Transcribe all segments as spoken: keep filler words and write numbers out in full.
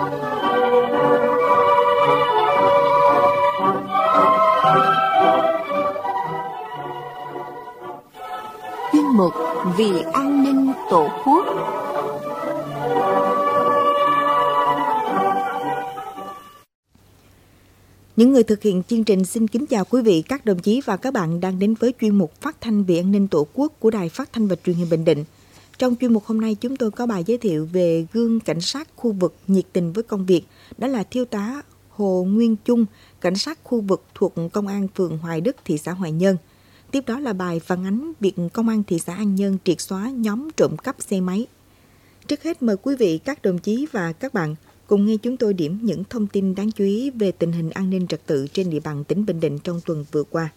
Chuyên mục Vì an ninh Tổ quốc. Những người thực hiện chương trình xin kính chào quý vị, các đồng chí và các bạn đang đến với chuyên mục Phát thanh Vì an ninh Tổ quốc của Đài Phát thanh và Truyền hình Bình Định. Trong chuyên mục hôm nay, chúng tôi có bài giới thiệu về gương cảnh sát khu vực nhiệt tình với công việc. Đó là Thiếu tá Hồ Nguyên Trung, cảnh sát khu vực thuộc Công an phường Hoài Đức, thị xã Hoài Nhơn. Tiếp đó là bài phản ánh việc Công an thị xã An Nhơn triệt xóa nhóm trộm cắp xe máy. Trước hết mời quý vị, các đồng chí và các bạn cùng nghe chúng tôi điểm những thông tin đáng chú ý về tình hình an ninh trật tự trên địa bàn tỉnh Bình Định trong tuần vừa qua.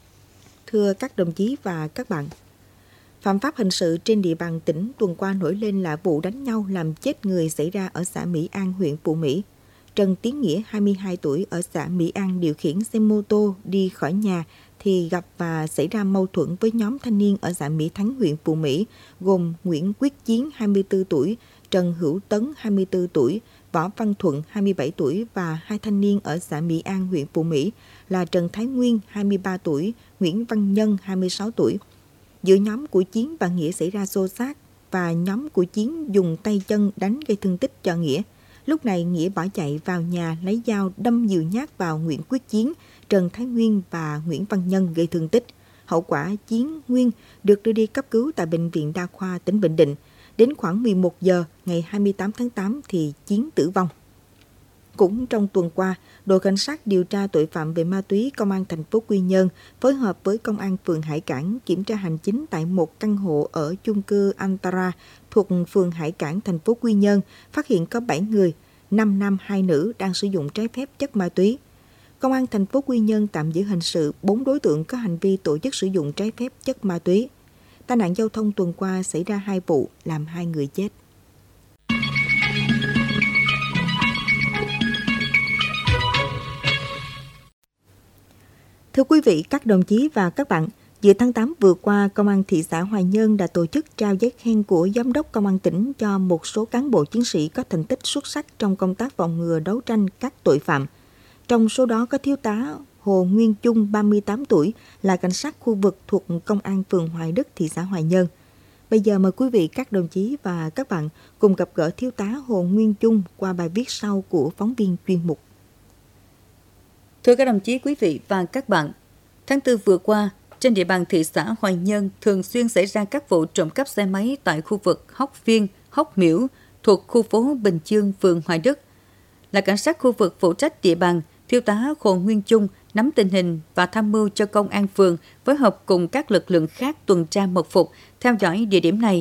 Thưa các đồng chí và các bạn, phạm pháp hình sự trên địa bàn tỉnh tuần qua nổi lên là vụ đánh nhau làm chết người xảy ra ở xã Mỹ An, huyện Phú Mỹ. Trần Tiến Nghĩa, hai mươi hai tuổi, ở xã Mỹ An điều khiển xe mô tô đi khỏi nhà thì gặp và xảy ra mâu thuẫn với nhóm thanh niên ở xã Mỹ Thắng, huyện Phú Mỹ, gồm Nguyễn Quyết Chiến, hai mươi tư tuổi, Trần Hữu Tấn, hai mươi tư tuổi, Võ Văn Thuận, hai mươi bảy tuổi và hai thanh niên ở xã Mỹ An, huyện Phú Mỹ là Trần Thái Nguyên, hai mươi ba tuổi, Nguyễn Văn Nhân, hai mươi sáu tuổi. Giữa nhóm của Chiến và Nghĩa xảy ra xô xát và nhóm của Chiến dùng tay chân đánh gây thương tích cho Nghĩa. Lúc này Nghĩa bỏ chạy vào nhà lấy dao đâm nhiều nhát vào Nguyễn Quyết Chiến, Trần Thái Nguyên và Nguyễn Văn Nhân gây thương tích. Hậu quả Chiến, Nguyên được đưa đi cấp cứu tại Bệnh viện Đa khoa tỉnh Bình Định. Đến khoảng mười một giờ ngày hai mươi tám tháng tám thì Chiến tử vong. Cũng trong tuần qua, đội cảnh sát điều tra tội phạm về ma túy Công an thành phố Quy Nhơn phối hợp với Công an phường Hải Cảng kiểm tra hành chính tại một căn hộ ở chung cư Antara thuộc phường Hải Cảng thành phố Quy Nhơn, phát hiện có bảy người, năm nam hai nữ đang sử dụng trái phép chất ma túy. Công an thành phố Quy Nhơn tạm giữ hình sự bốn đối tượng có hành vi tổ chức sử dụng trái phép chất ma túy. Tai nạn giao thông tuần qua xảy ra hai vụ, làm hai người chết. Thưa quý vị, các đồng chí và các bạn, giữa tháng tám vừa qua, Công an thị xã Hoài Nhơn đã tổ chức trao giấy khen của Giám đốc Công an tỉnh cho một số cán bộ chiến sĩ có thành tích xuất sắc trong công tác phòng ngừa đấu tranh các tội phạm. Trong số đó có Thiếu tá Hồ Nguyên Trung, ba mươi tám tuổi, là cảnh sát khu vực thuộc Công an phường Hoài Đức, thị xã Hoài Nhơn. Bây giờ mời quý vị, các đồng chí và các bạn cùng gặp gỡ Thiếu tá Hồ Nguyên Trung qua bài viết sau của phóng viên chuyên mục. Thưa các đồng chí, quý vị và các bạn, tháng tư vừa qua, trên địa bàn thị xã Hoài Nhơn thường xuyên xảy ra các vụ trộm cắp xe máy tại khu vực Hóc Viên, Hóc Miễu thuộc khu phố Bình Chương, phường Hoài Đức. Là cảnh sát khu vực phụ trách địa bàn, Thiếu tá Hồ Nguyên Trung nắm tình hình và tham mưu cho công an phường phối hợp cùng các lực lượng khác tuần tra mật phục, theo dõi địa điểm này.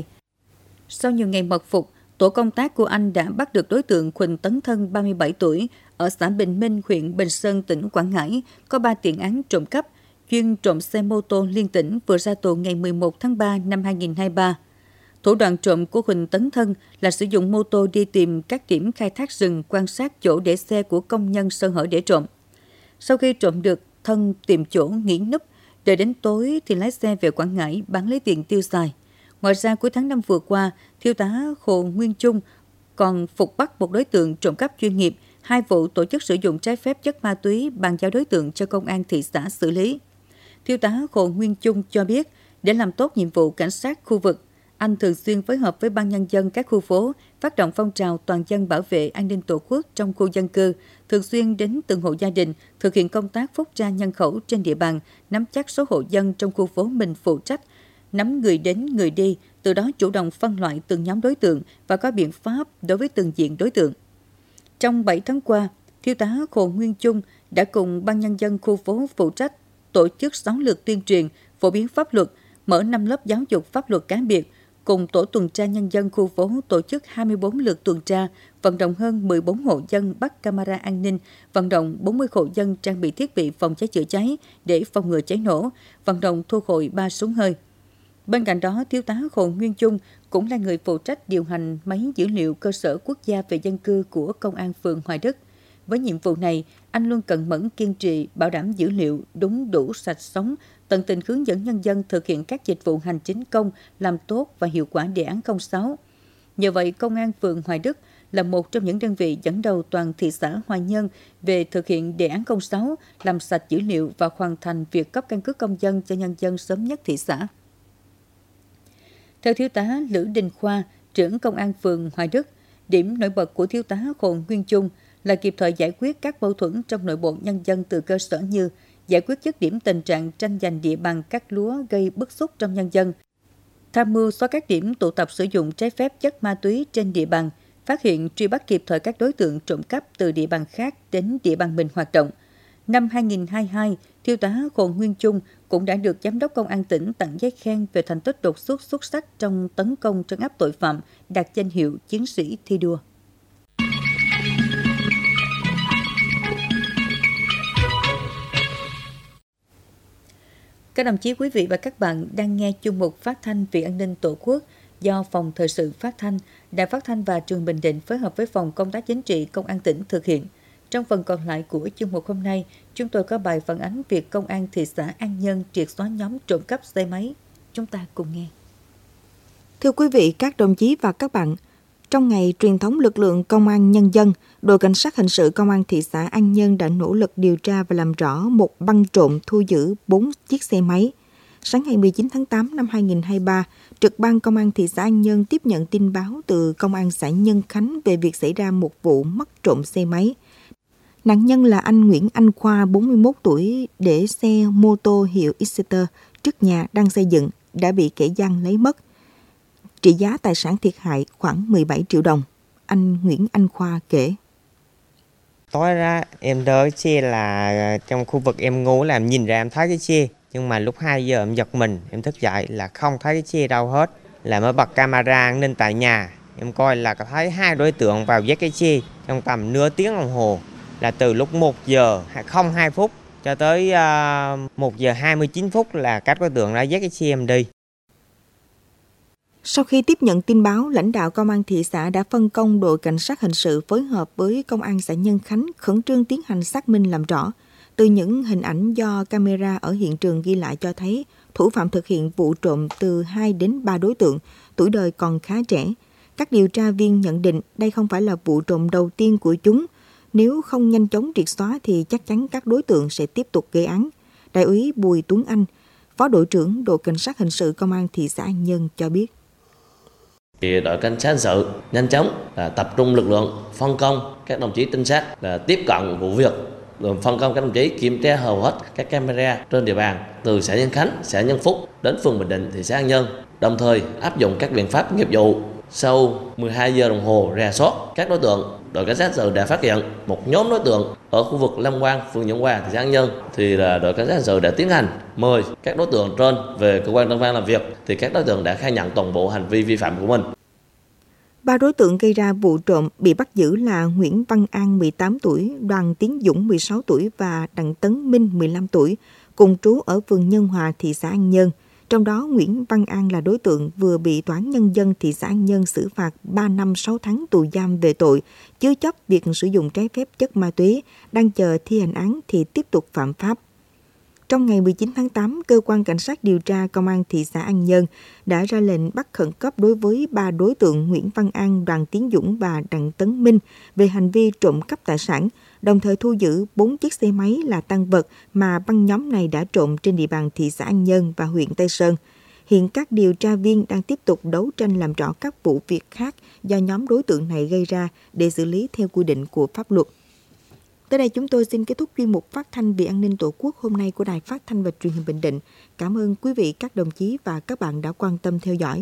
Sau nhiều ngày mật phục, tổ công tác của anh đã bắt được đối tượng Huỳnh Tấn Thân, ba mươi bảy tuổi, ở xã Bình Minh, huyện Bình Sơn, tỉnh Quảng Ngãi, có ba tiền án trộm cắp, chuyên trộm xe mô tô liên tỉnh, vừa ra tù ngày mười một tháng ba năm hai nghìn không trăm hai mươi ba. Thủ đoạn trộm của Huỳnh Tấn Thân là sử dụng mô tô đi tìm các điểm khai thác rừng, quan sát chỗ để xe của công nhân sơ hở để trộm. Sau khi trộm được, Thân tìm chỗ nghỉ núp, đợi đến tối thì lái xe về Quảng Ngãi bán lấy tiền tiêu xài. Ngoài ra, cuối tháng năm vừa qua, Thiếu tá Hồ Nguyên Trung còn phục bắt một đối tượng trộm cắp chuyên nghiệp, hai vụ tổ chức sử dụng trái phép chất ma túy, bàn giao đối tượng cho công an thị xã xử lý. Thiếu tá Hồ Nguyên Trung cho biết, để làm tốt nhiệm vụ cảnh sát khu vực, anh thường xuyên phối hợp với ban nhân dân các khu phố, phát động phong trào toàn dân bảo vệ an ninh Tổ quốc trong khu dân cư, thường xuyên đến từng hộ gia đình, thực hiện công tác phúc tra nhân khẩu trên địa bàn, nắm chắc số hộ dân trong khu phố mình phụ trách, nắm người đến người đi, từ đó chủ động phân loại từng nhóm đối tượng và có biện pháp đối với từng diện đối tượng. Trong bảy tháng qua, Thiếu tá Hồ Nguyên Trung đã cùng ban nhân dân khu phố phụ trách tổ chức sáu lượt tuyên truyền, phổ biến pháp luật, mở năm lớp giáo dục pháp luật cá biệt, cùng tổ tuần tra nhân dân khu phố tổ chức hai mươi bốn lượt tuần tra, vận động hơn mười bốn hộ dân bắt camera an ninh, vận động bốn mươi hộ dân trang bị thiết bị phòng cháy chữa cháy để phòng ngừa cháy nổ, vận động thu hồi ba súng hơi. Bên cạnh đó, Thiếu tá Hồ Nguyên Trung cũng là người phụ trách điều hành máy dữ liệu cơ sở quốc gia về dân cư của Công an phường Hoài Đức. Với nhiệm vụ này, anh luôn cẩn mẫn kiên trì bảo đảm dữ liệu đúng đủ sạch sống, tận tình hướng dẫn nhân dân thực hiện các dịch vụ hành chính công, làm tốt và hiệu quả đề án không sáu. Nhờ vậy, Công an phường Hoài Đức là một trong những đơn vị dẫn đầu toàn thị xã Hoài Nhơn về thực hiện đề án không sáu, làm sạch dữ liệu và hoàn thành việc cấp căn cước công dân cho nhân dân sớm nhất thị xã. Theo Thiếu tá Lữ Đình Khoa, trưởng Công an phường Hoài Đức, điểm nổi bật của Thiếu tá Hồ Nguyên Trung là kịp thời giải quyết các mâu thuẫn trong nội bộ nhân dân từ cơ sở như giải quyết dứt điểm tình trạng tranh giành địa bàn cắt lúa gây bức xúc trong nhân dân, tham mưu xóa các điểm tụ tập sử dụng trái phép chất ma túy trên địa bàn, phát hiện truy bắt kịp thời các đối tượng trộm cắp từ địa bàn khác đến địa bàn mình hoạt động. Năm hai nghìn không trăm hai mươi hai, Thiếu tá Hồ Nguyên Trung cũng đã được Giám đốc Công an tỉnh tặng giấy khen về thành tích đột xuất xuất sắc trong tấn công trấn áp tội phạm, đạt danh hiệu chiến sĩ thi đua. Các đồng chí, quý vị và các bạn đang nghe chuyên mục phát thanh vì an ninh Tổ quốc do Phòng Thời sự Phát thanh, Đài Phát thanh và Truyền hình Bình Định phối hợp với Phòng Công tác Chính trị Công an tỉnh thực hiện. Trong phần còn lại của chuyên mục hôm nay, chúng tôi có bài phản ánh việc Công an thị xã An Nhơn triệt xóa nhóm trộm cắp xe máy. Chúng ta cùng nghe. Thưa quý vị, các đồng chí và các bạn, trong ngày truyền thống lực lượng Công an Nhân dân, đội Cảnh sát Hình sự Công an thị xã An Nhơn đã nỗ lực điều tra và làm rõ một băng trộm thu giữ bốn chiếc xe máy. Sáng ngày mười chín tháng tám năm hai nghìn không trăm hai mươi ba, trực ban Công an thị xã An Nhơn tiếp nhận tin báo từ Công an xã Nhân Khánh về việc xảy ra một vụ mất trộm xe máy. Nạn nhân là anh Nguyễn Anh Khoa, bốn mươi mốt tuổi, để xe mô tô hiệu Exeter trước nhà đang xây dựng đã bị kẻ gian lấy mất. Trị giá tài sản thiệt hại khoảng mười bảy triệu đồng. Anh Nguyễn Anh Khoa kể. Tối ra em đợi xe là trong khu vực em ngủ là em nhìn ra em thấy cái xe. Nhưng mà lúc hai giờ em giật mình, em thức dậy là không thấy cái xe đâu hết. Là mới bật camera an ninh tại nhà. Em coi là có thấy hai đối tượng vào dắt cái xe trong tầm nửa tiếng đồng hồ. Là từ lúc một giờ không hai phút cho tới uh, một giờ hai mươi chín phút là các đối tượng đã dắt cái xe em đi. Sau khi tiếp nhận tin báo, lãnh đạo Công an thị xã đã phân công đội Cảnh sát Hình sự phối hợp với Công an xã Nhân Khánh khẩn trương tiến hành xác minh làm rõ. Từ những hình ảnh do camera ở hiện trường ghi lại cho thấy, thủ phạm thực hiện vụ trộm từ hai đến ba đối tượng, tuổi đời còn khá trẻ. Các điều tra viên nhận định đây không phải là vụ trộm đầu tiên của chúng. Nếu không nhanh chóng triệt xóa thì chắc chắn các đối tượng sẽ tiếp tục gây án. Đại úy Bùi Tuấn Anh, Phó đội trưởng đội Cảnh sát Hình sự Công an thị xã An Nhơn cho biết. Thì đội cảnh sát hình sự nhanh chóng là tập trung lực lượng, phân công các đồng chí trinh sát là tiếp cận vụ việc, rồi phân công các đồng chí kiểm tra hầu hết các camera trên địa bàn từ xã Nhân Khánh, xã Nhân Phúc đến phường Bình Định, thị xã An Nhơn, đồng thời áp dụng các biện pháp nghiệp vụ. Sau mười hai giờ đồng hồ rà soát các đối tượng, đội cảnh sát hình sự đã phát hiện một nhóm đối tượng ở khu vực Long Quang, phường Nhuận Hòa, thị xã An Nhơn. Thì là đội cảnh sát hình sự đã tiến hành mời các đối tượng trên về cơ quan công an làm việc. Thì các đối tượng đã khai nhận toàn bộ hành vi vi phạm của mình. Ba đối tượng gây ra vụ trộm bị bắt giữ là Nguyễn Văn An, mười tám tuổi, Đoàn Tiến Dũng, mười sáu tuổi và Đặng Tấn Minh, mười lăm tuổi, cùng trú ở phường Nhân Hòa, thị xã An Nhơn. Trong đó, Nguyễn Văn An là đối tượng vừa bị Tòa án Nhân dân thị xã An Nhơn xử phạt ba năm sáu tháng tù giam về tội chứa chấp việc sử dụng trái phép chất ma túy, đang chờ thi hành án thì tiếp tục phạm pháp. Trong ngày mười chín tháng tám, Cơ quan Cảnh sát điều tra Công an thị xã An Nhơn đã ra lệnh bắt khẩn cấp đối với ba đối tượng Nguyễn Văn An, Đoàn Tiến Dũng và Đặng Tấn Minh về hành vi trộm cắp tài sản, đồng thời thu giữ bốn chiếc xe máy là tang vật mà băng nhóm này đã trộm trên địa bàn thị xã An Nhơn và huyện Tây Sơn. Hiện các điều tra viên đang tiếp tục đấu tranh làm rõ các vụ việc khác do nhóm đối tượng này gây ra để xử lý theo quy định của pháp luật. Tới đây chúng tôi xin kết thúc chuyên mục phát thanh vì an ninh Tổ quốc hôm nay của Đài Phát thanh và Truyền hình Bình Định. Cảm ơn quý vị, các đồng chí và các bạn đã quan tâm theo dõi.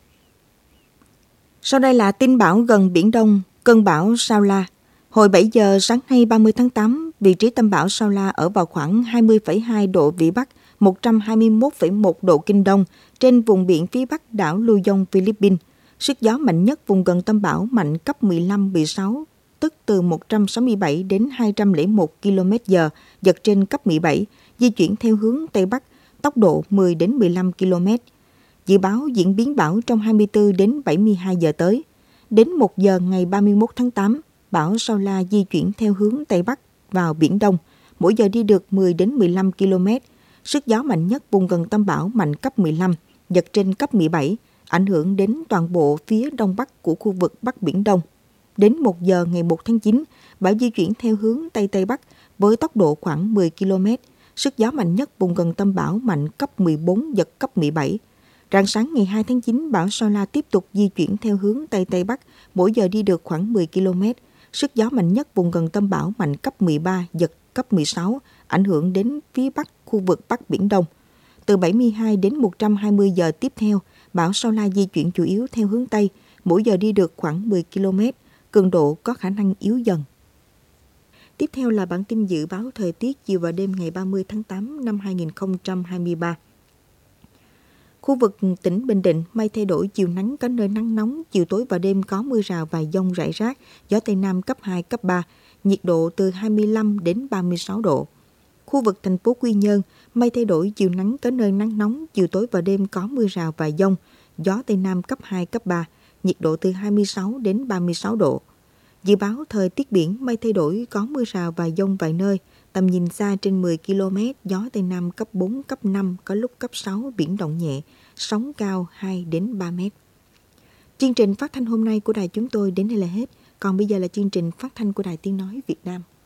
Sau đây là tin bão gần Biển Đông, cơn bão Sao La. Hồi bảy giờ sáng nay ba mươi tháng tám, vị trí tâm bão Sao La ở vào khoảng hai mươi phẩy hai độ Vĩ Bắc, một trăm hai mươi mốt phẩy một độ Kinh Đông, trên vùng biển phía Bắc đảo Luzon, Philippines. Sức gió mạnh nhất vùng gần tâm bão mạnh cấp mười lăm mười sáu, tức từ một trăm sáu mươi bảy đến hai trăm lẻ một ki lô mét giờ, giật trên cấp mười bảy, di chuyển theo hướng Tây Bắc, tốc độ mười đến mười lăm ki lô mét. Dự báo diễn biến bão trong hai mươi tư đến bảy mươi hai giờ tới. Đến một giờ ngày ba mươi mốt tháng tám, bão Sao La di chuyển theo hướng Tây Bắc vào Biển Đông, mỗi giờ đi được mười đến mười lăm ki lô mét. Sức gió mạnh nhất vùng gần tâm bão mạnh cấp mười lăm, giật trên cấp mười bảy, ảnh hưởng đến toàn bộ phía đông bắc của khu vực Bắc Biển Đông. Đến một giờ ngày một tháng chín, bão di chuyển theo hướng Tây Tây Bắc với tốc độ khoảng mười ki lô mét. Sức gió mạnh nhất vùng gần tâm bão mạnh cấp mười bốn, giật cấp mười bảy. Rạng sáng ngày hai tháng chín, bão Sao La tiếp tục di chuyển theo hướng Tây Tây Bắc, mỗi giờ đi được khoảng mười ki lô mét. Sức gió mạnh nhất vùng gần tâm bão mạnh cấp mười ba, giật cấp mười sáu, ảnh hưởng đến phía bắc khu vực Bắc Biển Đông. Từ bảy mươi hai đến một trăm hai mươi giờ tiếp theo, bão Sao La di chuyển chủ yếu theo hướng Tây, mỗi giờ đi được khoảng mười ki lô mét, cường độ có khả năng yếu dần. Tiếp theo là bản tin dự báo thời tiết chiều và đêm ngày ba mươi tháng tám năm hai nghìn không trăm hai mươi ba. Khu vực tỉnh Bình Định, mây thay đổi, chiều nắng có nơi nắng nóng, chiều tối và đêm có mưa rào và dông rải rác, gió Tây Nam cấp hai, cấp ba, nhiệt độ từ hai mươi lăm đến ba mươi sáu độ. Khu vực thành phố Quy Nhơn, mây thay đổi, chiều nắng có nơi nắng nóng, chiều tối và đêm có mưa rào và dông, gió Tây Nam cấp hai, cấp ba, nhiệt độ từ hai mươi sáu đến ba mươi sáu độ. Dự báo thời tiết biển, mây thay đổi, có mưa rào và dông vài nơi, tầm nhìn xa trên mười ki lô mét, gió Tây Nam cấp bốn, cấp năm, có lúc cấp sáu, biển động nhẹ, sóng cao hai đến ba mét. Chương trình phát thanh hôm nay của đài chúng tôi đến đây là hết. Còn bây giờ là chương trình phát thanh của Đài Tiếng Nói Việt Nam.